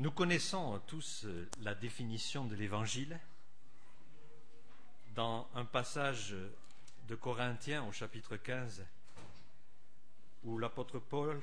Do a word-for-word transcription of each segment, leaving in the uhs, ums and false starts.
Nous connaissons tous la définition de l'Évangile dans un passage de Corinthiens au chapitre quinze où l'apôtre Paul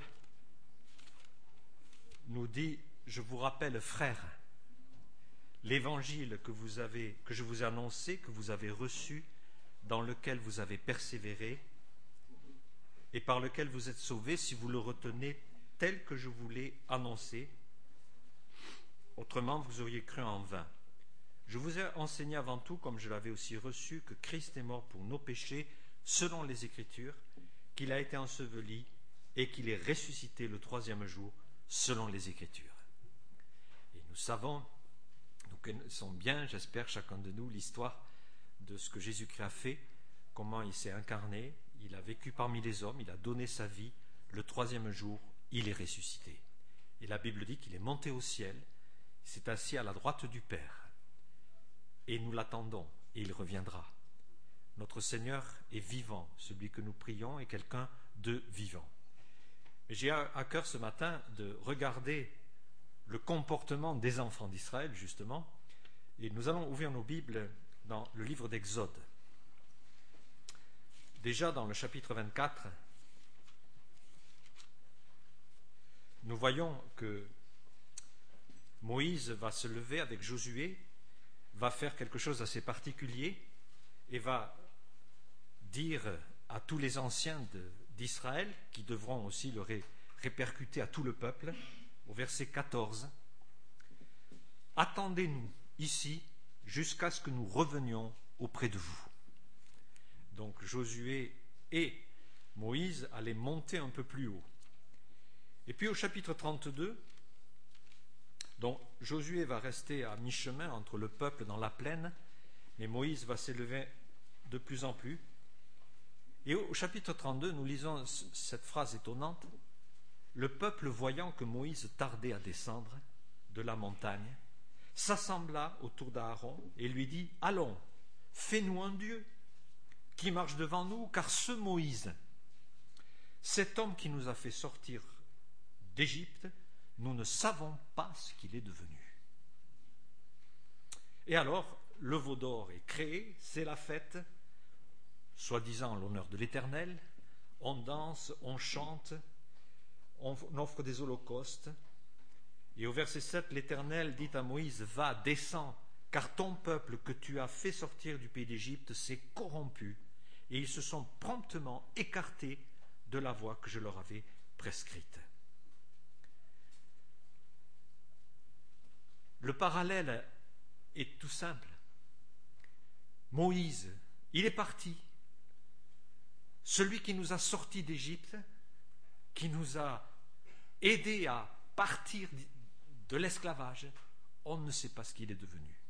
nous dit « Je vous rappelle, frères, l'Évangile que vous avez, que je vous ai annoncé, que vous avez reçu, dans lequel vous avez persévéré et par lequel vous êtes sauvés, si vous le retenez tel que je vous l'ai annoncé. Autrement, vous auriez cru en vain. Je vous ai enseigné avant tout, comme je l'avais aussi reçu, que Christ est mort pour nos péchés, selon les Écritures, qu'il a été enseveli et qu'il est ressuscité le troisième jour, selon les Écritures. » Et nous savons, nous connaissons bien, j'espère, chacun de nous, l'histoire de ce que Jésus-Christ a fait, comment il s'est incarné, il a vécu parmi les hommes, il a donné sa vie, le troisième jour, il est ressuscité. Et la Bible dit qu'il est monté au ciel, il s'est assis à la droite du Père. Et nous l'attendons, et il reviendra. Notre Seigneur est vivant, celui que nous prions est quelqu'un de vivant. Mais j'ai à cœur ce matin de regarder le comportement des enfants d'Israël, justement, et nous allons ouvrir nos Bibles dans le livre d'Exode. Déjà dans le chapitre vingt-quatre, nous voyons que Moïse va se lever avec Josué, va faire quelque chose d'assez particulier et va dire à tous les anciens de, d'Israël, qui devront aussi le ré, répercuter à tout le peuple, au verset quatorze, « Attendez-nous ici jusqu'à ce que nous revenions auprès de vous. » Donc Josué et Moïse allaient monter un peu plus haut. Et puis au chapitre trente-deux, donc Josué va rester à mi-chemin entre le peuple dans la plaine, mais Moïse va s'élever de plus en plus. Et au chapitre trente-deux, nous lisons cette phrase étonnante. Le peuple, voyant que Moïse tardait à descendre de la montagne, s'assembla autour d'Aaron et lui dit « Allons, fais-nous un Dieu qui marche devant nous, car ce Moïse, cet homme qui nous a fait sortir d'Égypte, nous ne savons pas ce qu'il est devenu. » Et alors, le veau d'or est créé, c'est la fête, soi-disant en l'honneur de l'Éternel, on danse, on chante, on offre des holocaustes. Et au verset sept, l'Éternel dit à Moïse, « Va, descends, car ton peuple que tu as fait sortir du pays d'Égypte s'est corrompu, et ils se sont promptement écartés de la voie que je leur avais prescrite. » Le parallèle est tout simple. Moïse, il est parti. Celui qui nous a sortis d'Égypte, qui nous a aidés à partir de l'esclavage, on ne sait pas ce qu'il est devenu.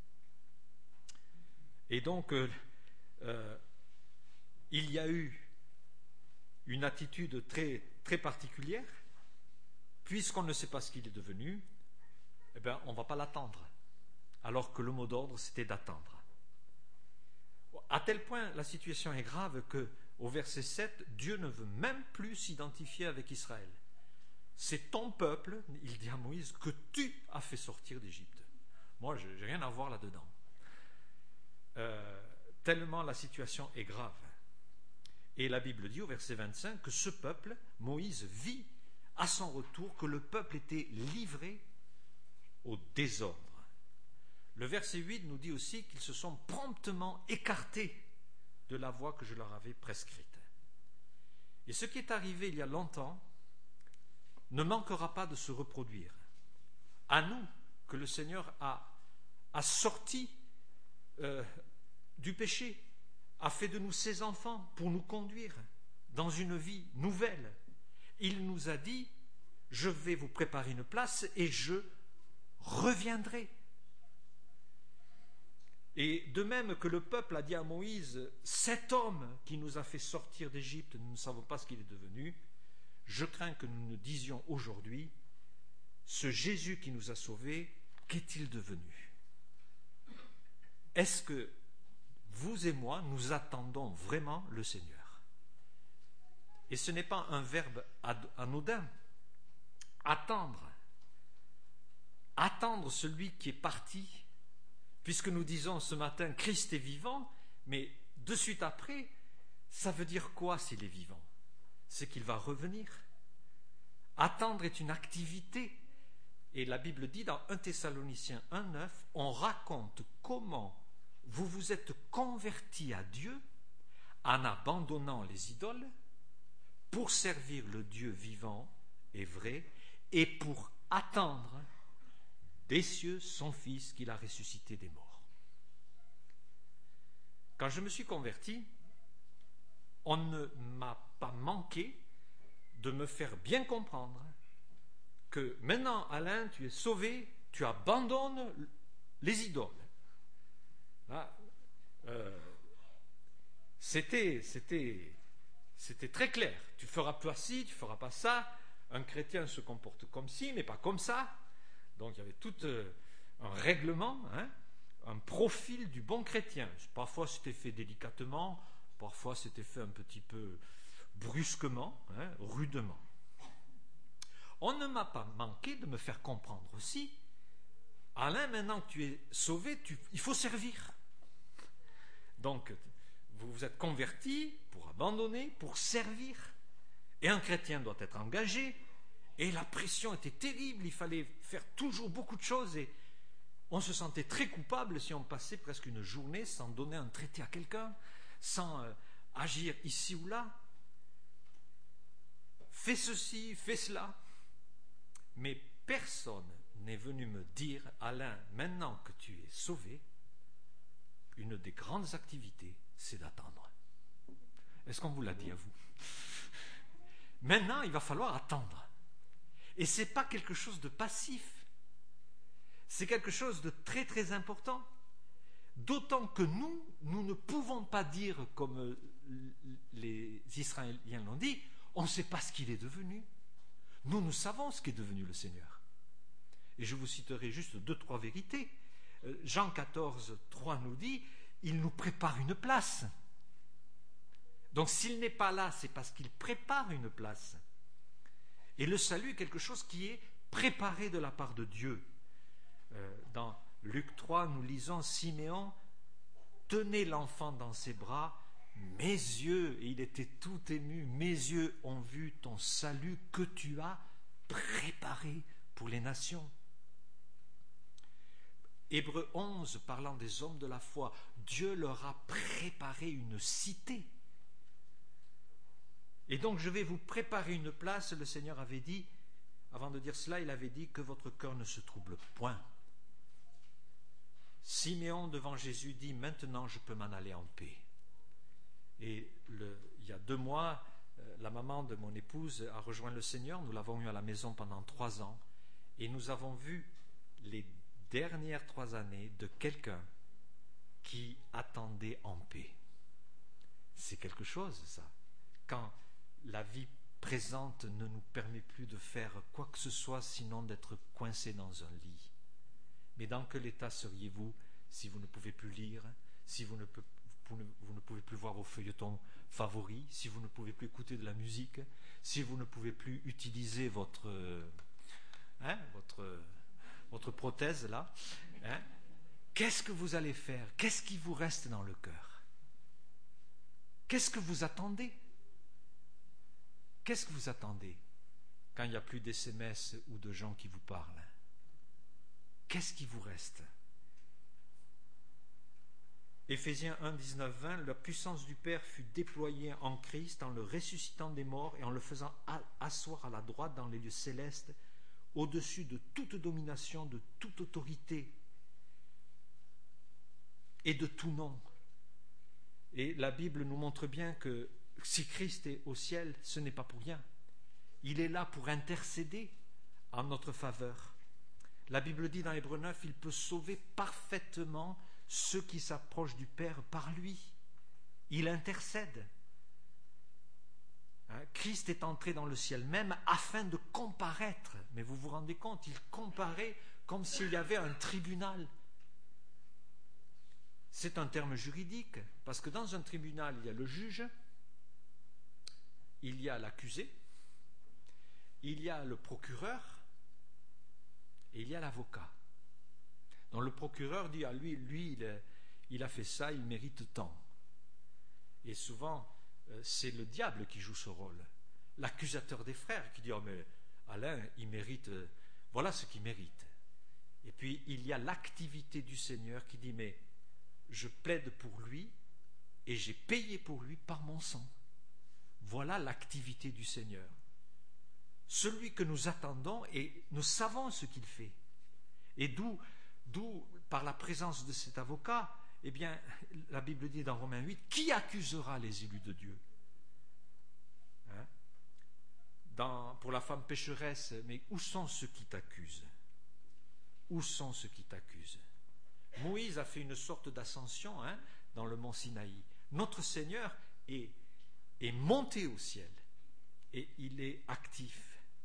Et donc, euh, euh, il y a eu une attitude très, très particulière. Puisqu'on ne sait pas ce qu'il est devenu, eh bien, on ne va pas l'attendre, alors que le mot d'ordre, c'était d'attendre. À tel point, la situation est grave que, au verset sept, Dieu ne veut même plus s'identifier avec Israël. C'est ton peuple, il dit à Moïse, que tu as fait sortir d'Égypte. Moi, je n'ai rien à voir là-dedans. Euh, tellement la situation est grave. Et la Bible dit au verset vingt-cinq que ce peuple, Moïse, vit à son retour que le peuple était livré au désordre. Le verset huit nous dit aussi qu'ils se sont promptement écartés de la voie que je leur avais prescrite. Et ce qui est arrivé il y a longtemps ne manquera pas de se reproduire. À nous, que le Seigneur a, a sorti euh, du péché, a fait de nous ses enfants pour nous conduire dans une vie nouvelle. Il nous a dit, je vais vous préparer une place et je reviendrai. Et de même que le peuple a dit à Moïse, cet homme qui nous a fait sortir d'Égypte, nous ne savons pas ce qu'il est devenu, je crains que nous ne disions aujourd'hui, ce Jésus qui nous a sauvés, qu'est-il devenu? Est-ce que vous et moi, nous attendons vraiment le Seigneur? Et ce n'est pas un verbe anodin. Attendre. attendre celui qui est parti, puisque nous disons ce matin Christ est vivant, mais de suite après, ça veut dire quoi s'il est vivant? C'est qu'il va revenir. Attendre est une activité. Et la Bible dit dans un Thessaloniciens un neuf, on raconte comment vous vous êtes convertis à Dieu en abandonnant les idoles pour servir le Dieu vivant et vrai et pour attendre des cieux son Fils qu'il a ressuscité des morts. Quand je me suis converti, on ne m'a pas manqué de me faire bien comprendre que maintenant, Alain, tu es sauvé, tu abandonnes les idoles. Là, euh, c'était, c'était, c'était très clair. Tu ne feras pas ci, tu ne feras pas ça. Un chrétien se comporte comme ci, mais pas comme ça. Donc il y avait tout euh, un règlement, hein, un profil du bon chrétien. Parfois c'était fait délicatement, parfois c'était fait un petit peu brusquement, hein, rudement. On ne m'a pas manqué de me faire comprendre aussi, Alain, maintenant que tu es sauvé, tu, il faut servir. Donc, vous vous êtes converti pour abandonner, pour servir. Et un chrétien doit être engagé. Et la pression était terrible, il fallait faire toujours beaucoup de choses. Et on se sentait très coupable si on passait presque une journée sans donner un traité à quelqu'un, sans euh, agir ici ou là. Fais ceci, fais cela. Mais personne n'est venu me dire, Alain, maintenant que tu es sauvé, une des grandes activités, c'est d'attendre. Est-ce qu'on vous l'a dit à vous? Maintenant, il va falloir attendre. Et ce n'est pas quelque chose de passif. C'est quelque chose de très très important. D'autant que nous, nous ne pouvons pas dire, comme les Israéliens l'ont dit, on ne sait pas ce qu'il est devenu. Nous, nous savons ce qu'est devenu le Seigneur. Et je vous citerai juste deux, trois vérités. Jean quatorze, trois nous dit, il nous prépare une place. Donc s'il n'est pas là, c'est parce qu'il prépare une place. Et le salut est quelque chose qui est préparé de la part de Dieu. Euh, dans Luc trois, nous lisons, Siméon tenait l'enfant dans ses bras, mes yeux, et il était tout ému, mes yeux ont vu ton salut que tu as préparé pour les nations. Hébreux onze, parlant des hommes de la foi, Dieu leur a préparé une cité. Et donc je vais vous préparer une place, le Seigneur avait dit, avant de dire cela, il avait dit que votre cœur ne se trouble point. Siméon devant Jésus dit, maintenant je peux m'en aller en paix. Et le, il y a deux mois, la maman de mon épouse a rejoint le Seigneur, nous l'avons eu à la maison pendant trois ans, et nous avons vu les dernières trois années de quelqu'un qui attendait en paix. C'est quelque chose, ça. Quand la vie présente ne nous permet plus de faire quoi que ce soit, sinon d'être coincé dans un lit. Mais dans quel état seriez-vous si vous ne pouvez plus lire, si vous ne, peut, vous ne pouvez plus voir vos feuilletons favoris, si vous ne pouvez plus écouter de la musique, si vous ne pouvez plus utiliser votre, hein, votre, votre prothèse là, hein, qu'est-ce que vous allez faire? Qu'est-ce qui vous reste dans le cœur? Qu'est-ce que vous attendez? Qu'est-ce que vous attendez quand il n'y a plus d'S M S ou de gens qui vous parlent? Qu'est-ce qui vous reste? Éphésiens un, dix-neuf, vingt, la puissance du Père fut déployée en Christ en le ressuscitant des morts et en le faisant asseoir à la droite dans les lieux célestes, au-dessus de toute domination, de toute autorité et de tout nom. Et la Bible nous montre bien que si Christ est au ciel, ce n'est pas pour rien. Il est là pour intercéder en notre faveur. La Bible dit dans Hébreux neuf, il peut sauver parfaitement ceux qui s'approchent du Père par lui. Il intercède. Hein? Christ est entré dans le ciel même afin de comparaître. Mais vous vous rendez compte, il comparait comme s'il y avait un tribunal. C'est un terme juridique, parce que dans un tribunal, il y a le juge, il y a l'accusé, il y a le procureur, et il y a l'avocat. Donc le procureur dit à lui, lui, il a, il a fait ça, il mérite tant. Et souvent, euh, c'est le diable qui joue ce rôle. L'accusateur des frères qui dit, oh mais Alain, il mérite, euh, voilà ce qu'il mérite. Et puis il y a l'activité du Seigneur qui dit, mais je plaide pour lui et j'ai payé pour lui par mon sang. Voilà l'activité du Seigneur. Celui que nous attendons, et nous savons ce qu'il fait. Et d'où, d'où, par la présence de cet avocat, eh bien, la Bible dit dans Romains huit, qui accusera les élus de Dieu? Hein? Dans, pour la femme pécheresse, mais où sont ceux qui t'accusent? Où sont ceux qui t'accusent? Moïse a fait une sorte d'ascension, hein, dans le mont Sinaï. Notre Seigneur est, est monté au ciel et il est actif.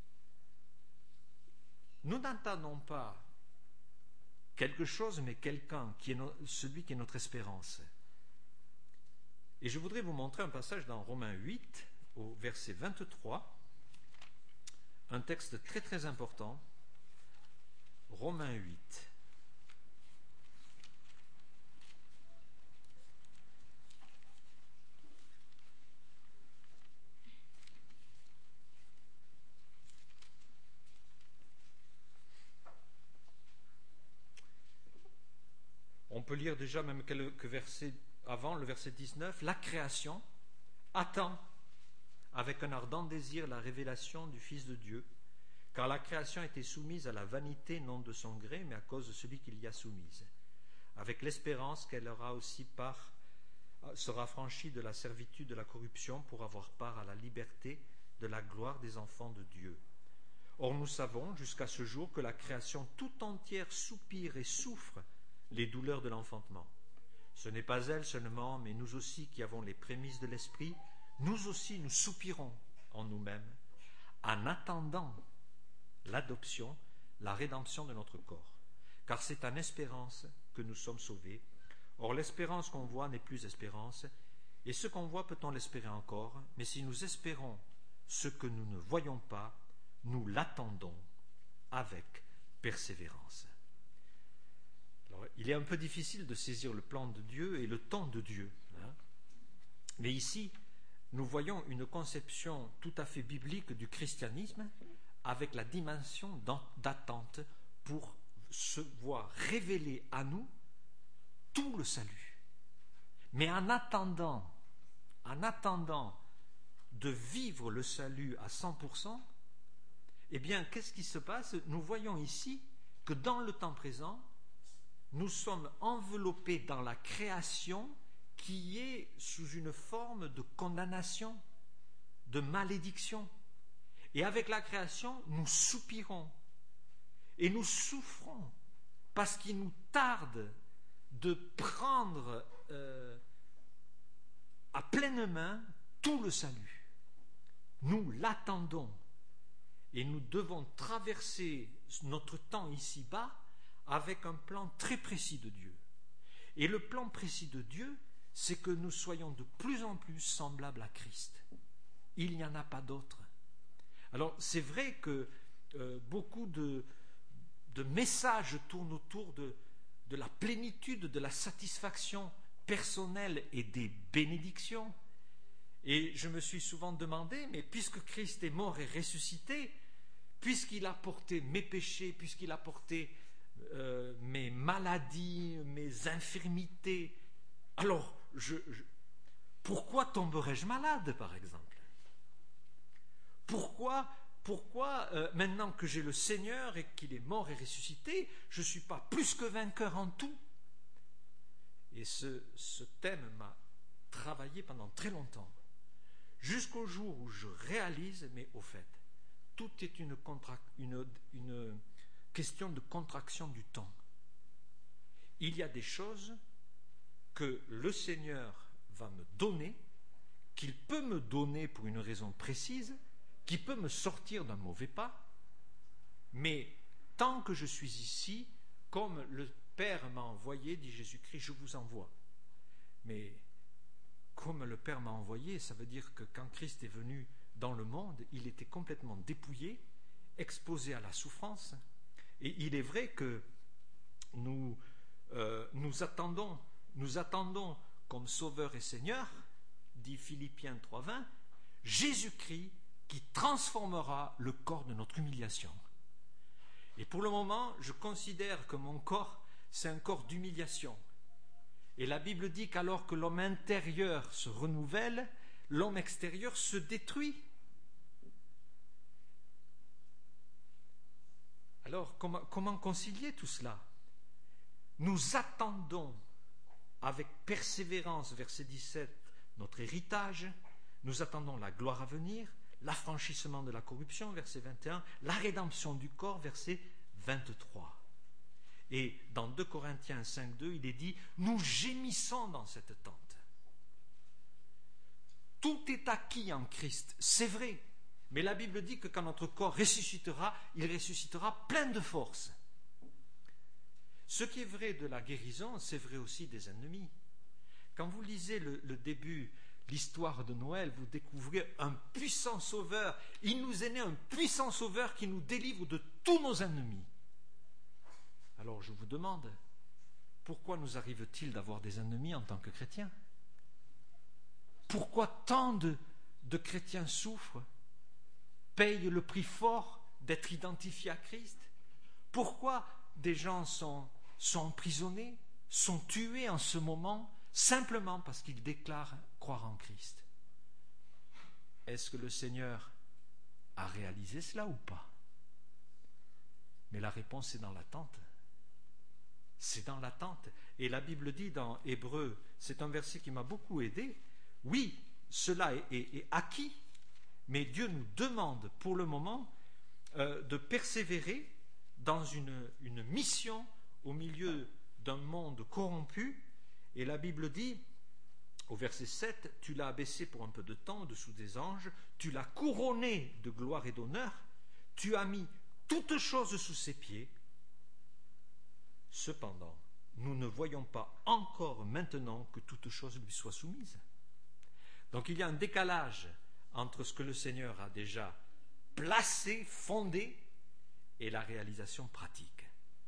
Nous n'attendons pas quelque chose, mais quelqu'un qui est no- celui qui est notre espérance. Et je voudrais vous montrer un passage dans Romains huit, au verset vingt-trois, un texte très très important. Romains huit. On peut lire déjà même quelques versets avant, le verset dix-neuf. La création attend avec un ardent désir la révélation du Fils de Dieu, car la création était soumise à la vanité, non de son gré, mais à cause de celui qui l'y a soumise, avec l'espérance qu'elle aura aussi part, sera franchie de la servitude de la corruption pour avoir part à la liberté de la gloire des enfants de Dieu. Or nous savons jusqu'à ce jour que la création tout entière soupire et souffre les douleurs de l'enfantement. Ce n'est pas elle seulement, mais nous aussi qui avons les prémices de l'esprit, nous aussi nous soupirons en nous-mêmes, en attendant l'adoption, la rédemption de notre corps. Car c'est en espérance que nous sommes sauvés. Or l'espérance qu'on voit n'est plus espérance, et ce qu'on voit peut-on l'espérer encore, mais si nous espérons ce que nous ne voyons pas, nous l'attendons avec persévérance. Alors, il est un peu difficile de saisir le plan de Dieu et le temps de Dieu. Hein. Mais ici, nous voyons une conception tout à fait biblique du christianisme avec la dimension d'attente pour se voir révéler à nous tout le salut. Mais en attendant, en attendant de vivre le salut à cent pour cent, eh bien, qu'est-ce qui se passe? Nous voyons ici que dans le temps présent, nous sommes enveloppés dans la création qui est sous une forme de condamnation, de malédiction. Et avec la création, nous soupirons et nous souffrons parce qu'il nous tarde de prendre euh, à pleine main tout le salut. Nous l'attendons et nous devons traverser notre temps ici-bas avec un plan très précis de Dieu. Et le plan précis de Dieu, c'est que nous soyons de plus en plus semblables à Christ. Il n'y en a pas d'autre. Alors, c'est vrai que euh, beaucoup de, de messages tournent autour de, de la plénitude, de la satisfaction personnelle et des bénédictions. Et je me suis souvent demandé, mais puisque Christ est mort et ressuscité, puisqu'il a porté mes péchés, puisqu'il a porté euh, mes maladies, mes infirmités, alors je, je, pourquoi tomberais-je malade, par exemple? Pourquoi, pourquoi euh, maintenant que j'ai le Seigneur et qu'il est mort et ressuscité, je ne suis pas plus que vainqueur en tout? Et ce, ce thème m'a travaillé pendant très longtemps, jusqu'au jour où je réalise, mais au fait, tout est une, contra- une, une question de contraction du temps. Il y a des choses que le Seigneur va me donner, qu'il peut me donner pour une raison précise, qui peut me sortir d'un mauvais pas, mais tant que je suis ici, comme le Père m'a envoyé, dit Jésus-Christ, je vous envoie. Mais comme le Père m'a envoyé, ça veut dire que quand Christ est venu dans le monde, il était complètement dépouillé, exposé à la souffrance, Et il est vrai que nous, euh, nous attendons, nous attendons comme Sauveur et Seigneur, dit Philippiens trois vingt, Jésus-Christ qui transformera le corps de notre humiliation. Et pour le moment, je considère que mon corps, c'est un corps d'humiliation. Et la Bible dit qu'alors que l'homme intérieur se renouvelle, l'homme extérieur se détruit. Alors, comment, comment concilier tout cela? Nous attendons avec persévérance, verset dix-sept, notre héritage, nous attendons la gloire à venir, l'affranchissement de la corruption, verset vingt et un, la rédemption du corps, verset vingt-trois. Et dans deux Corinthiens cinq deux, il est dit, nous gémissons dans cette tente. Tout est acquis en Christ, c'est vrai. Mais la Bible dit que quand notre corps ressuscitera, il ressuscitera plein de force. Ce qui est vrai de la guérison, c'est vrai aussi des ennemis. Quand vous lisez le, le début, l'histoire de Noël, vous découvrez un puissant sauveur. Il nous est né un puissant sauveur qui nous délivre de tous nos ennemis. Alors je vous demande, pourquoi nous arrive-t-il d'avoir des ennemis en tant que chrétiens? Pourquoi tant de, de chrétiens souffrent, payent le prix fort d'être identifiés à Christ? Pourquoi des gens sont, sont emprisonnés, sont tués en ce moment, simplement parce qu'ils déclarent croire en Christ? Est-ce que le Seigneur a réalisé cela ou pas? Mais la réponse est dans l'attente. C'est dans l'attente. Et la Bible dit dans Hébreux, c'est un verset qui m'a beaucoup aidé, oui, cela est, est, est acquis, mais Dieu nous demande pour le moment euh, de persévérer dans une, une mission au milieu d'un monde corrompu. Et la Bible dit, au verset sept, tu l'as abaissé pour un peu de temps au-dessous des anges, tu l'as couronné de gloire et d'honneur, tu as mis toutes choses sous ses pieds. Cependant, nous ne voyons pas encore maintenant que toutes choses lui soient soumises. Donc il y a un décalage entre ce que le Seigneur a déjà placé, fondé, et la réalisation pratique.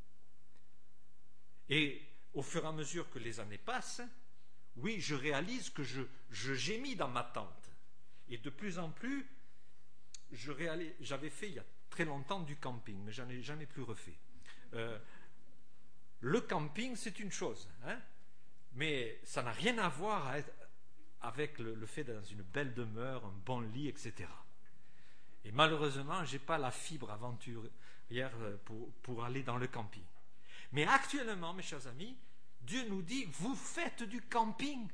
Et au fur et à mesure que les années passent, oui, je réalise que je, je gémis dans ma tente. Et de plus en plus, je réalise, j'avais fait il y a très longtemps du camping, mais je n'en ai jamais plus refait. Euh, le camping, c'est une chose, hein, mais ça n'a rien à voir à être, avec le, le fait d'être dans une belle demeure, un bon lit, et cetera. Et malheureusement, je n'ai pas la fibre aventurière pour, pour aller dans le camping. Mais actuellement, mes chers amis, Dieu nous dit, vous faites du camping.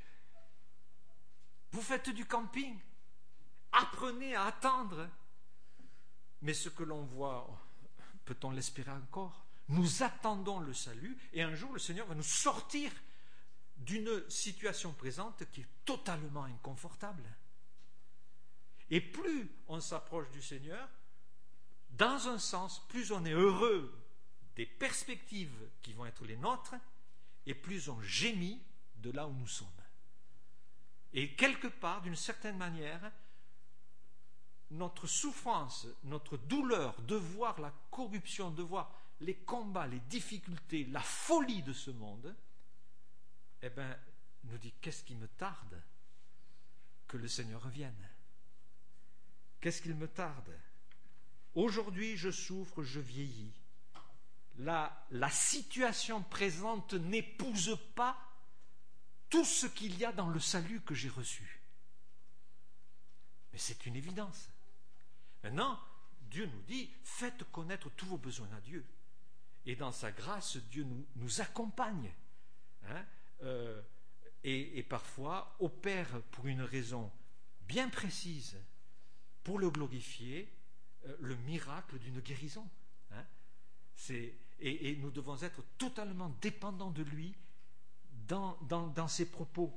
Vous faites du camping. Apprenez à attendre. Mais ce que l'on voit, peut-on l'espérer encore? Nous attendons le salut et un jour le Seigneur va nous sortir d'une situation présente qui est totalement inconfortable. Et plus on s'approche du Seigneur, dans un sens, plus on est heureux des perspectives qui vont être les nôtres, et plus on gémit de là où nous sommes. Et quelque part, d'une certaine manière, notre souffrance, notre douleur de voir la corruption, de voir les combats, les difficultés, la folie de ce monde, eh bien, nous dit, qu'est-ce qui me tarde que le Seigneur revienne? Qu'est-ce qu'il me tarde? Aujourd'hui, je souffre, je vieillis. La, la situation présente n'épouse pas tout ce qu'il y a dans le salut que j'ai reçu. Mais c'est une évidence. Maintenant, Dieu nous dit, faites connaître tous vos besoins à Dieu. Et dans sa grâce, Dieu nous, nous accompagne. Hein, euh, et, et parfois opère pour une raison bien précise, pour le glorifier, euh, le miracle d'une guérison. Hein. C'est, et, et nous devons être totalement dépendants de lui dans, dans, dans ses propos.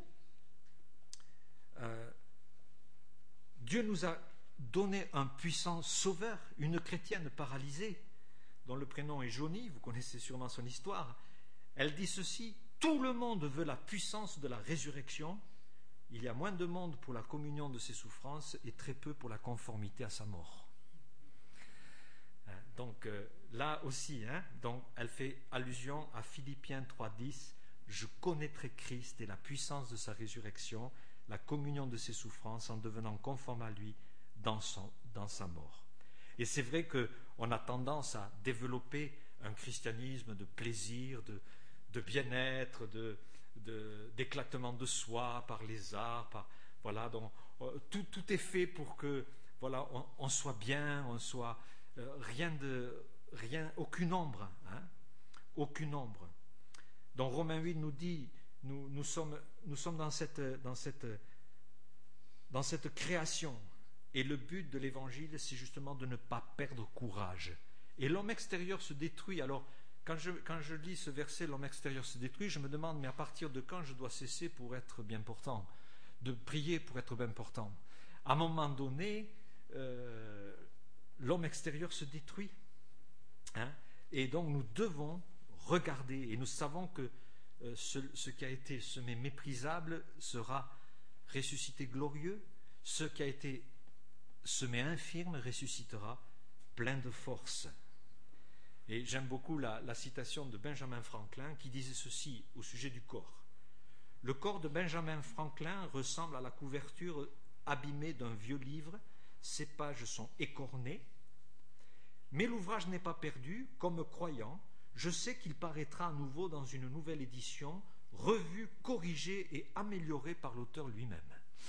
Euh, Dieu nous a donné un puissant sauveur, une chrétienne paralysée, dont le prénom est Jonie, vous connaissez sûrement son histoire. Elle dit ceci, tout le monde veut la puissance de la résurrection, il y a moins de monde pour la communion de ses souffrances et très peu pour la conformité à sa mort. donc euh, là aussi, hein, donc, elle fait allusion à Philippiens trois dix. Je connaîtrai Christ et la puissance de sa résurrection, la communion de ses souffrances en devenant conforme à lui dans, son, dans sa mort. Et c'est vrai qu'on a tendance à développer un christianisme de plaisir, de, de bien-être, de, de, d'éclatement de soi par les arts, par, voilà, donc, euh, tout, tout est fait pour que voilà, on, on soit bien, on soit euh, rien de rien, aucune ombre, hein, aucune ombre. Donc Romains huit nous dit, nous, nous, sommes, nous sommes dans cette, dans, cette, dans cette création. Et le but de l'évangile, c'est justement de ne pas perdre courage. Et l'homme extérieur se détruit. Alors, quand je, quand je lis ce verset, l'homme extérieur se détruit, je me demande, mais à partir de quand je dois cesser pour être bien portant, de prier pour être bien portant? À un moment donné, euh, l'homme extérieur se détruit. Hein? Et donc, nous devons regarder, et nous savons que euh, ce, ce qui a été semé méprisable sera ressuscité glorieux, ce qui a été semé infirme ressuscitera plein de force. Et j'aime beaucoup la, la citation de Benjamin Franklin qui disait ceci au sujet du corps. Le corps de Benjamin Franklin ressemble à la couverture abîmée d'un vieux livre, ses pages sont écornées, mais l'ouvrage n'est pas perdu, comme croyant, je sais qu'il paraîtra à nouveau dans une nouvelle édition, revue, corrigée et améliorée par l'auteur lui-même.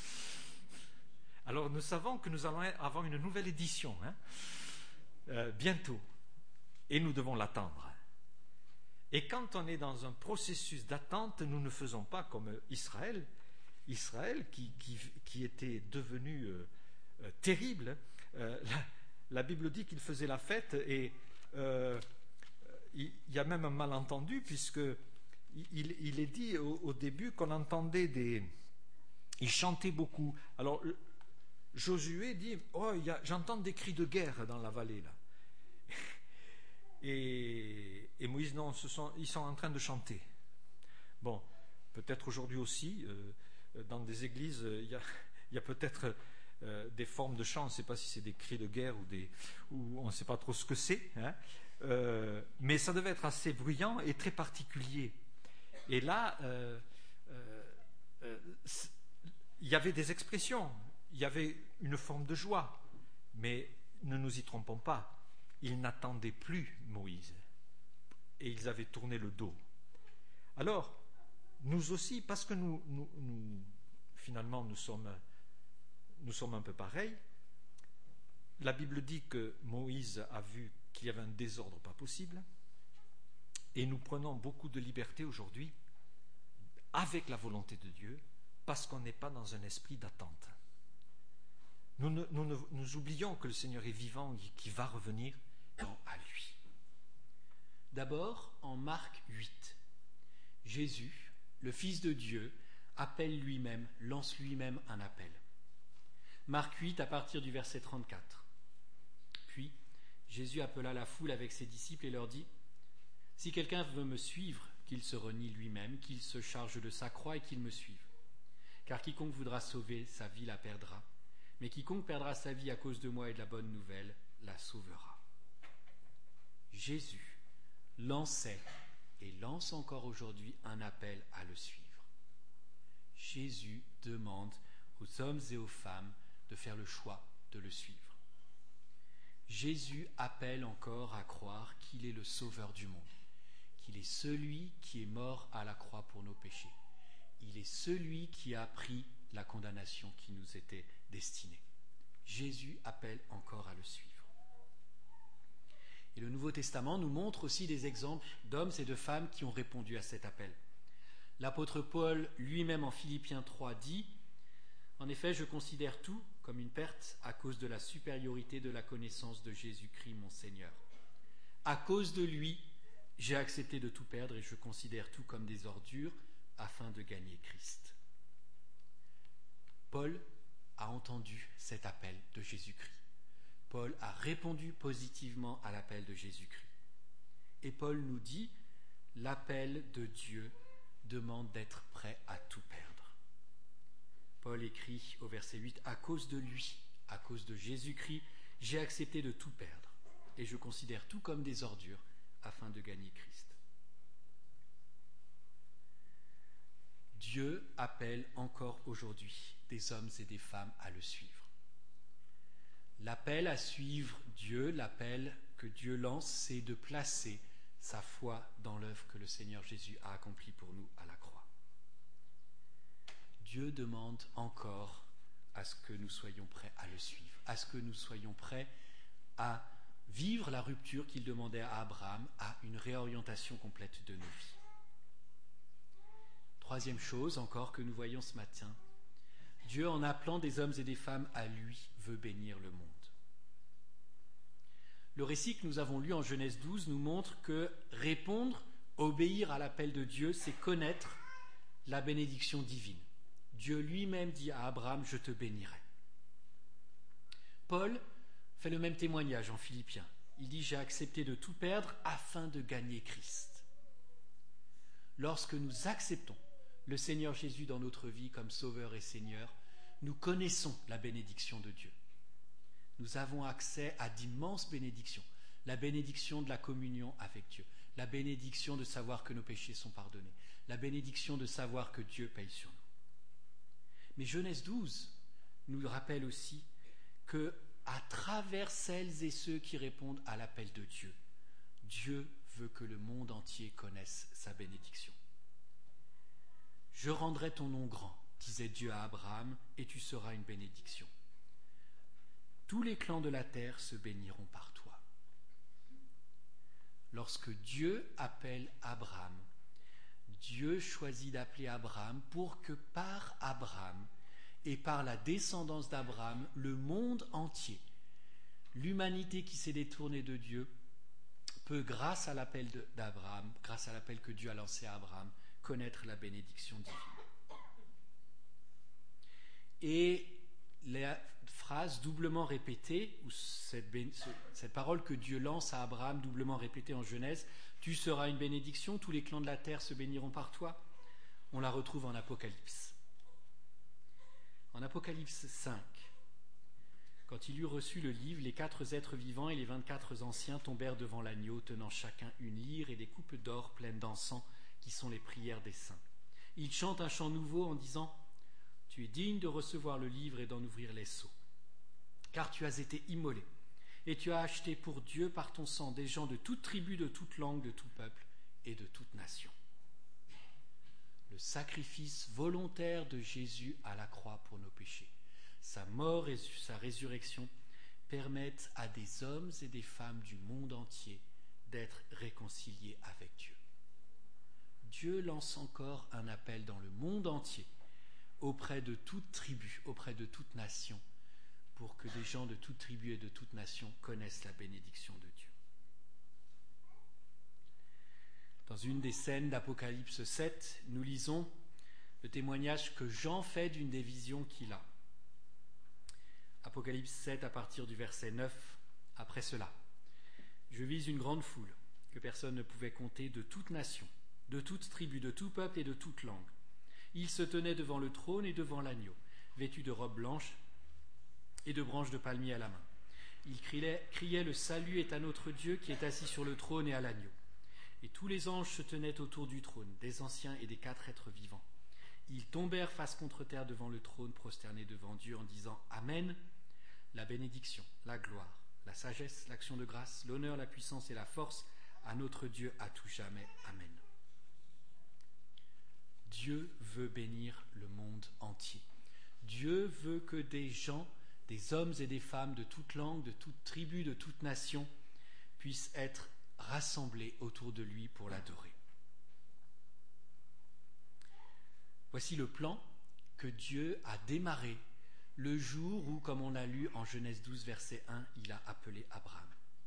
Alors nous savons que nous allons avoir une nouvelle édition, hein, euh, bientôt, et nous devons l'attendre. Et quand on est dans un processus d'attente, nous ne faisons pas comme Israël, Israël qui, qui, qui était devenu euh, euh, terrible. Euh, la, la Bible dit qu'il faisait la fête et euh, il y a même un malentendu puisque il, il est dit au, au début qu'on entendait des... Il chantait beaucoup. Alors Josué dit, oh, il y a, j'entends des cris de guerre dans la vallée là. Et, et Moïse, non, ce sont, ils sont en train de chanter. Bon, peut-être aujourd'hui aussi, euh, dans des églises, il y a, il y a peut-être euh, des formes de chant, on ne sait pas si c'est des cris de guerre ou, des, ou on ne sait pas trop ce que c'est, hein, euh, mais ça devait être assez bruyant et très particulier. Et là, euh, euh, euh, il y avait des expressions, il y avait une forme de joie, mais ne nous y trompons pas. Ils n'attendaient plus Moïse et ils avaient tourné le dos. Alors, nous aussi, parce que nous, nous, nous finalement, nous sommes, nous sommes un peu pareils, la Bible dit que Moïse a vu qu'il y avait un désordre pas possible et nous prenons beaucoup de liberté aujourd'hui avec la volonté de Dieu parce qu'on n'est pas dans un esprit d'attente. Nous, ne, nous, ne, nous oublions que le Seigneur est vivant et qu'il va revenir à lui. D'abord, en Marc huit, Jésus, le Fils de Dieu, appelle lui-même, lance lui-même un appel. Marc huit, à partir du verset trente-quatre. Puis, Jésus appela la foule avec ses disciples et leur dit, « Si quelqu'un veut me suivre, qu'il se renie lui-même, qu'il se charge de sa croix et qu'il me suive. Car quiconque voudra sauver sa vie la perdra, mais quiconque perdra sa vie à cause de moi et de la bonne nouvelle la sauvera. » Jésus lançait et lance encore aujourd'hui un appel à le suivre. Jésus demande aux hommes et aux femmes de faire le choix de le suivre. Jésus appelle encore à croire qu'il est le sauveur du monde, qu'il est celui qui est mort à la croix pour nos péchés. Il est celui qui a pris la condamnation qui nous était destinée. Jésus appelle encore à le suivre. Et le Nouveau Testament nous montre aussi des exemples d'hommes et de femmes qui ont répondu à cet appel. L'apôtre Paul lui-même en Philippiens trois dit « En effet, je considère tout comme une perte à cause de la supériorité de la connaissance de Jésus-Christ mon Seigneur. À cause de lui, j'ai accepté de tout perdre et je considère tout comme des ordures afin de gagner Christ. » Paul a entendu cet appel de Jésus-Christ. Paul a répondu positivement à l'appel de Jésus-Christ. Et Paul nous dit, l'appel de Dieu demande d'être prêt à tout perdre. Paul écrit au verset huit, « À cause de lui, à cause de Jésus-Christ, j'ai accepté de tout perdre, et je considère tout comme des ordures afin de gagner Christ. Dieu appelle encore aujourd'hui des hommes et des femmes à le suivre. L'appel à suivre Dieu, l'appel que Dieu lance, c'est de placer sa foi dans l'œuvre que le Seigneur Jésus a accomplie pour nous à la croix. Dieu demande encore à ce que nous soyons prêts à le suivre, à ce que nous soyons prêts à vivre la rupture qu'il demandait à Abraham, à une réorientation complète de nos vies. Troisième chose encore que nous voyons ce matin, Dieu, en appelant des hommes et des femmes à lui, veut bénir le monde. Le récit que nous avons lu en Genèse douze nous montre que répondre, obéir à l'appel de Dieu, c'est connaître la bénédiction divine. Dieu lui-même dit à Abraham, je te bénirai. Paul fait le même témoignage en Philippiens. Il dit, j'ai accepté de tout perdre afin de gagner Christ. Lorsque nous acceptons le Seigneur Jésus dans notre vie comme Sauveur et Seigneur, nous connaissons la bénédiction de Dieu. Nous avons accès à d'immenses bénédictions. La bénédiction de la communion avec Dieu, la bénédiction de savoir que nos péchés sont pardonnés, la bénédiction de savoir que Dieu paye sur nous. Mais Genèse douze nous rappelle aussi que, à travers celles et ceux qui répondent à l'appel de Dieu, Dieu veut que le monde entier connaisse sa bénédiction. Je rendrai ton nom grand, disait Dieu à Abraham, et tu seras une bénédiction. Tous les clans de la terre se béniront par toi. Lorsque Dieu appelle Abraham, Dieu choisit d'appeler Abraham pour que par Abraham et par la descendance d'Abraham, le monde entier, l'humanité qui s'est détournée de Dieu, peut, grâce à l'appel d'Abraham, grâce à l'appel que Dieu a lancé à Abraham, connaître la bénédiction divine. Et la phrase doublement répétée, ou cette, bé- cette parole que Dieu lance à Abraham, doublement répétée en Genèse, « Tu seras une bénédiction, tous les clans de la terre se béniront par toi », on la retrouve en Apocalypse. En Apocalypse cinq, quand il eut reçu le livre, les quatre êtres vivants et les vingt-quatre anciens tombèrent devant l'agneau, tenant chacun une lyre et des coupes d'or pleines d'encens, qui sont les prières des saints. Ils chantent un chant nouveau en disant « Tu es digne de recevoir le livre et d'en ouvrir les sceaux, car tu as été immolé, et tu as acheté pour Dieu par ton sang des gens de toute tribu, de toute langue, de tout peuple et de toute nation. » Le sacrifice volontaire de Jésus à la croix pour nos péchés, sa mort et sa résurrection permettent à des hommes et des femmes du monde entier d'être réconciliés avec Dieu. Dieu lance encore un appel dans le monde entier, auprès de toute tribu, auprès de toute nation, pour que des gens de toute tribu et de toute nation connaissent la bénédiction de Dieu. Dans une des scènes d'Apocalypse sept, nous lisons le témoignage que Jean fait d'une des visions qu'il a. Apocalypse sept, à partir du verset neuf, après cela. « Je vis une grande foule, que personne ne pouvait compter, de toute nation, de toute tribu, de tout peuple et de toute langue. Ils se tenaient devant le trône et devant l'agneau, vêtus de robes blanches et de branches de palmier à la main. Ils criaient, criaient « Le salut est à notre Dieu qui est assis sur le trône et à l'agneau. » Et tous les anges se tenaient autour du trône, des anciens et des quatre êtres vivants. Ils tombèrent face contre terre devant le trône, prosternés devant Dieu en disant « Amen ». La bénédiction, la gloire, la sagesse, l'action de grâce, l'honneur, la puissance et la force à notre Dieu à tout jamais. Amen. Dieu veut bénir le monde entier. Dieu veut que des gens, des hommes et des femmes de toute langue, de toute tribu, de toute nation, puissent être rassemblés autour de lui pour l'adorer. Voici le plan que Dieu a démarré le jour où, comme on l'a lu en Genèse douze, verset un, il a appelé Abraham.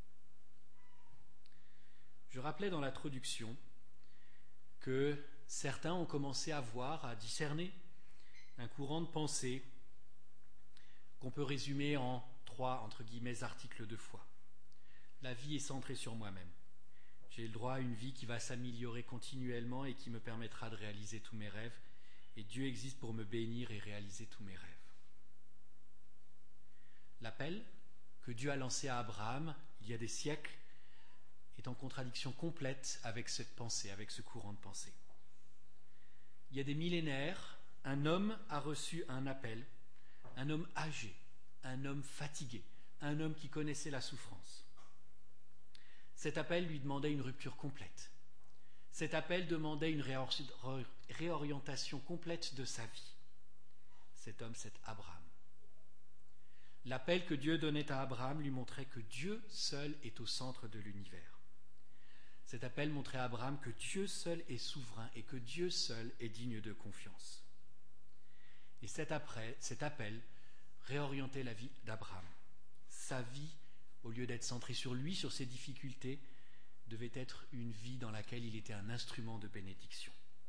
Je rappelais dans l'introduction que certains ont commencé à voir, à discerner un courant de pensée qu'on peut résumer en trois, entre guillemets, articles de foi. La vie est centrée sur moi-même. J'ai le droit à une vie qui va s'améliorer continuellement et qui me permettra de réaliser tous mes rêves. Et Dieu existe pour me bénir et réaliser tous mes rêves. L'appel que Dieu a lancé à Abraham il y a des siècles, est en contradiction complète avec cette pensée, avec ce courant de pensée. Il y a des millénaires, un homme a reçu un appel, un homme âgé, un homme fatigué, un homme qui connaissait la souffrance. Cet appel lui demandait une rupture complète. Cet appel demandait une réorientation complète de sa vie. Cet homme, c'est Abraham. L'appel que Dieu donnait à Abraham lui montrait que Dieu seul est au centre de l'univers. Cet appel montrait à Abraham que Dieu seul est souverain et que Dieu seul est digne de confiance. Et cet, après, cet appel réorientait la vie d'Abraham. Sa vie, au lieu d'être centrée sur lui, sur ses difficultés, devait être une vie dans laquelle il était un instrument de bénédiction.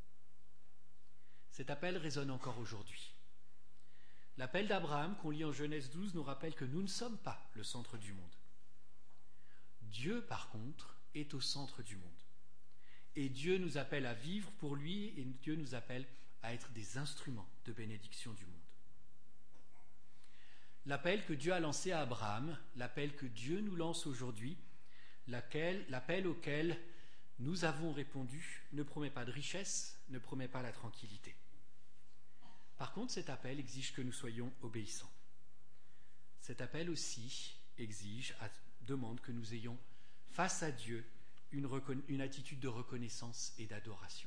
Cet appel résonne encore aujourd'hui. L'appel d'Abraham qu'on lit en Genèse douze nous rappelle que nous ne sommes pas le centre du monde. Dieu, par contre, est au centre du monde. Et Dieu nous appelle à vivre pour lui et Dieu nous appelle à être des instruments de bénédiction du monde. L'appel que Dieu a lancé à Abraham, l'appel que Dieu nous lance aujourd'hui, laquelle, l'appel auquel nous avons répondu ne promet pas de richesse, ne promet pas la tranquillité. Par contre, cet appel exige que nous soyons obéissants. Cet appel aussi exige, demande que nous ayons face à Dieu une, reconna- une attitude de reconnaissance et d'adoration.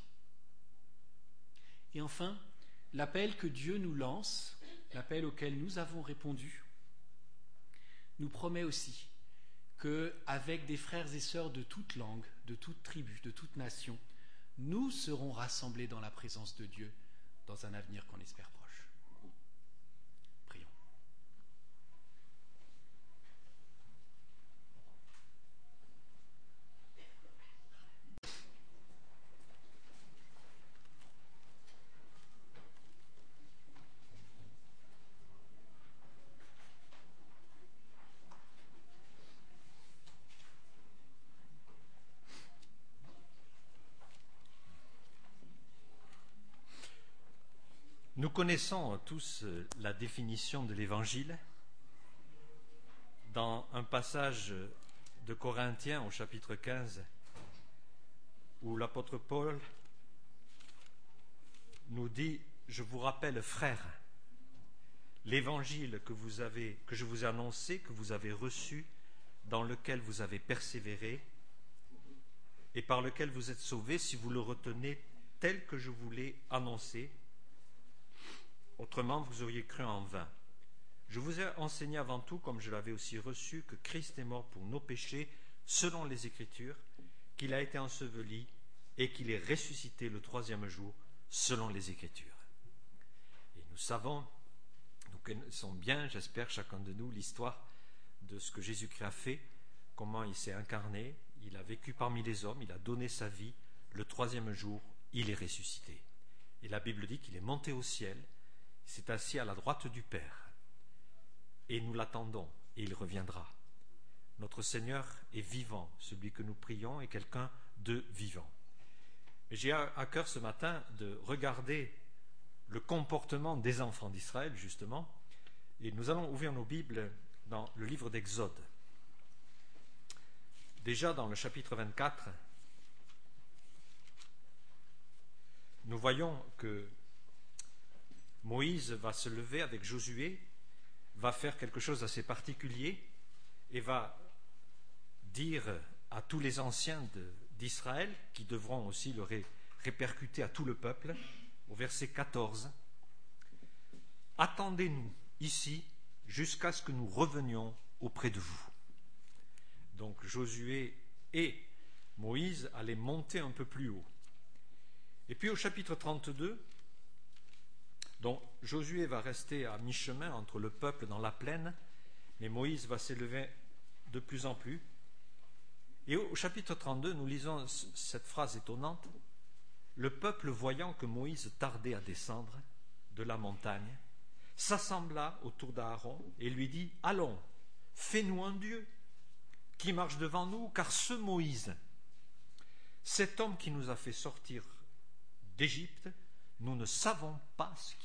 Et enfin, l'appel que Dieu nous lance, l'appel auquel nous avons répondu, nous promet aussi qu'avec des frères et sœurs de toute langue, de toute tribu, de toute nation, nous serons rassemblés dans la présence de Dieu dans un avenir qu'on espère proche. Prions. Nous connaissons tous la définition de l'Évangile dans un passage de Corinthiens au chapitre quinze où l'apôtre Paul nous dit « Je vous rappelle, frères, l'Évangile que vous avez, que je vous ai annoncé, que vous avez reçu, dans lequel vous avez persévéré et par lequel vous êtes sauvés si vous le retenez tel que je vous l'ai annoncé. Autrement, vous auriez cru en vain. Je vous ai enseigné avant tout, comme je l'avais aussi reçu, que Christ est mort pour nos péchés, selon les Écritures, qu'il a été enseveli et qu'il est ressuscité le troisième jour, selon les Écritures. » Et nous savons, nous connaissons bien, j'espère, chacun de nous, l'histoire de ce que Jésus-Christ a fait, comment il s'est incarné, il a vécu parmi les hommes, il a donné sa vie, le troisième jour, il est ressuscité. Et la Bible dit qu'il est monté au ciel, il s'est assis à la droite du Père. Et nous l'attendons, et il reviendra. Notre Seigneur est vivant, celui que nous prions est quelqu'un de vivant. Mais j'ai à cœur ce matin de regarder le comportement des enfants d'Israël, justement, et nous allons ouvrir nos Bibles dans le livre d'Exode. Déjà dans le chapitre vingt-quatre, nous voyons que Moïse va se lever avec Josué, va faire quelque chose d'assez particulier et va dire à tous les anciens de, d'Israël, qui devront aussi le ré, répercuter à tout le peuple, au verset quatorze, « Attendez-nous ici jusqu'à ce que nous revenions auprès de vous. » Donc Josué et Moïse allaient monter un peu plus haut. Et puis au chapitre trente-deux, donc Josué va rester à mi-chemin entre le peuple dans la plaine, mais Moïse va s'élever de plus en plus. Et au chapitre trente-deux, nous lisons cette phrase étonnante. Le peuple, voyant que Moïse tardait à descendre de la montagne, s'assembla autour d'Aaron et lui dit « Allons, fais-nous un Dieu qui marche devant nous, car ce Moïse, cet homme qui nous a fait sortir d'Égypte, nous ne savons pas ce